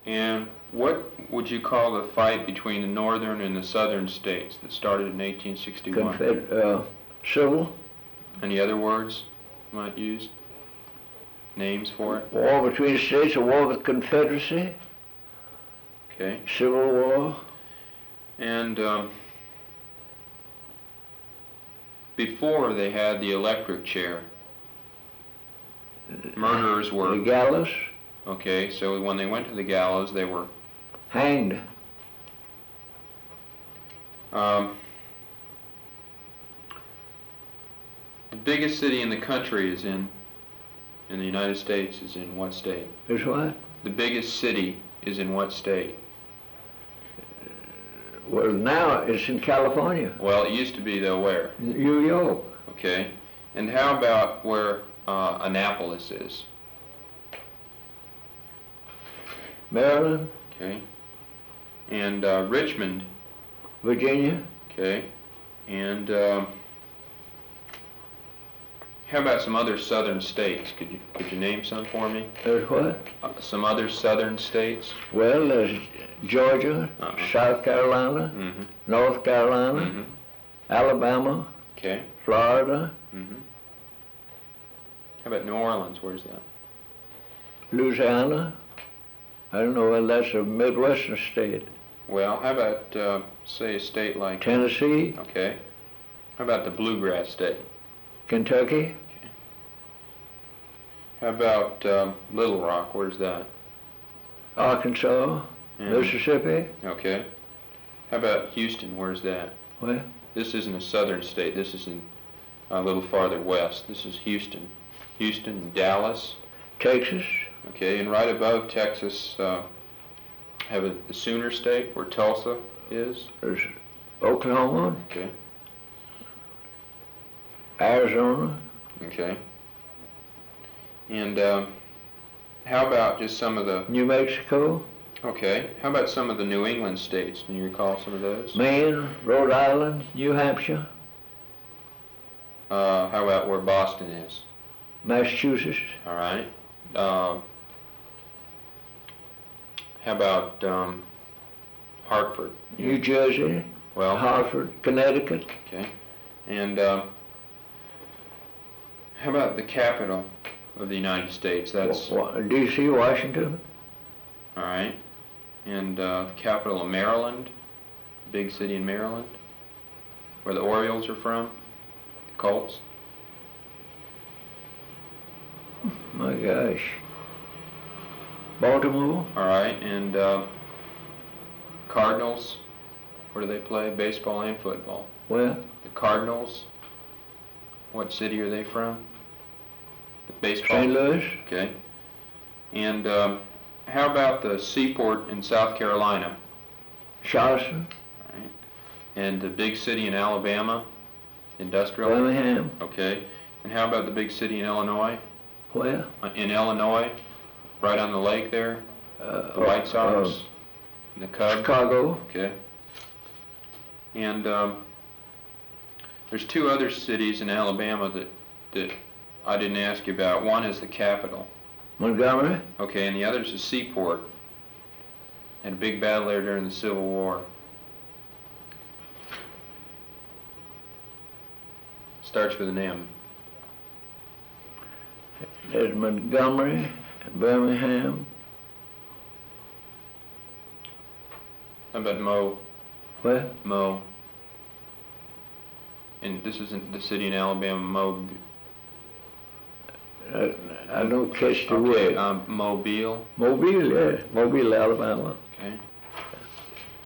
And what would you call the fight between the northern and the southern states that started in 1861? Civil. Any other words you might use? Names for it? War between the states, a war with Confederacy. Okay. Civil War. And before they had the electric chair, murderers were... The gallows. Okay, so when they went to the gallows, they were... Hanged. The biggest city in the country is in the United States is in what state? Is what? The biggest city is in what state? Well, now it's in California. Well, it used to be, though, where? New York. Okay. And how about where Annapolis is? Maryland. Okay. And Richmond. Virginia. Okay. And how about some other southern states? Could you name some for me? There's what? Some other southern states? Well, there's Georgia, South Carolina, North Carolina, Alabama, okay, Florida. How about New Orleans? Where's that? Louisiana. I don't know whether that's a Midwestern state. Well, how about, say, a state like... Tennessee. Okay. How about the Bluegrass state? Kentucky. Okay. How about Little Rock? Where's that? Arkansas. Mississippi. Okay. How about Houston? Where's that? Where? This isn't a southern state. This is in a little farther west. This is Houston. Houston, Dallas. Texas. Okay, and right above Texas, have the Sooner State, where Tulsa is. There's Oklahoma. Okay. Arizona. Okay. And how about just some of the... New Mexico. Okay. How about some of the New England states? Can you recall some of those? Maine, Rhode Island, New Hampshire. How about where Boston is? Massachusetts. All right. How about Hartford? New Jersey. Well, Hartford, Connecticut. Okay. And how about the capital of the United States? That's D.C., Washington. all right. And the capital of Maryland, big city in Maryland, where the Orioles are from, the Colts. My gosh. Baltimore. All right. And Cardinals, where do they play? Baseball and football. Where? The Cardinals. What city are they from? The baseball. St. Louis. Okay. And how about the seaport in South Carolina? Charleston. All right. And the big city in Alabama? Industrial? Birmingham. Okay. And how about the big city in Illinois? Where? In Illinois, right on the lake there? The White Sox? And the Cubs? Chicago. Okay. And there's two other cities in Alabama that I didn't ask you about. One is the capital. Montgomery. Okay, and the other is the seaport. Had a big battle there during the Civil War. Starts with an M. There's Montgomery, Birmingham. How about Mo? Where? Mo. And this isn't the city in Alabama, Mo. I don't catch the Okay, word. Mobile. Mobile, yeah. Mobile, Alabama. Okay.